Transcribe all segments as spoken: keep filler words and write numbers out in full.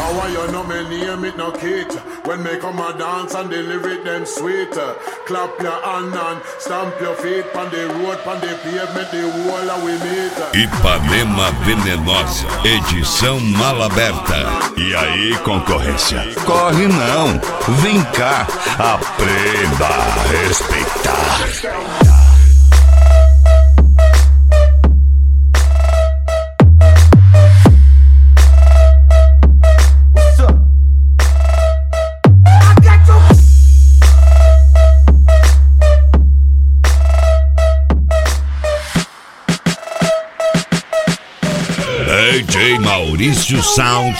How are you know me name it no Kate? When me come a dance and the lyric them sweet. Clap your hand and stamp your feet on the road, on the pavement, the wall and we meet. Ipanema Venenosa, edição mala aberta. E aí, concorrência? Corre não, vem cá, aprenda a respeitar. D J Maurício Sound.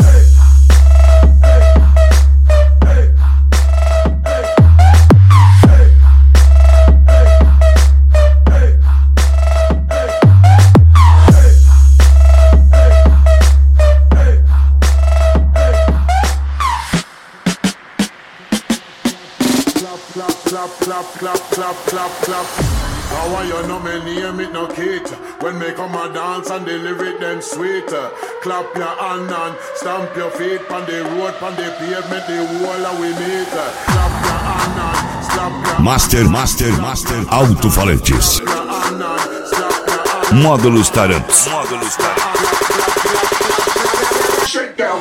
Clap, clap, clap, clap, clap, clap, clap. How are you know me name it no Kate? When me come a dance and the lyric them sweet. Clap your hand and stamp your feet on the road, on the pavement, the wall and we meet. Clap your hand and slap your Master, Master, Master Alto-falantes. Módulos Tarantos. Módulos Tarantos. Shake down.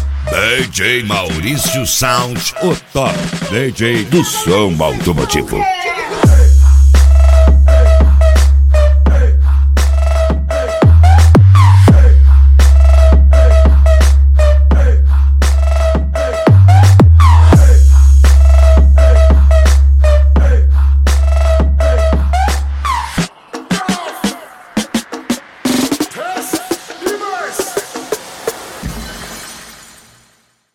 D J Maurício Sound, o top D J do som automotivo.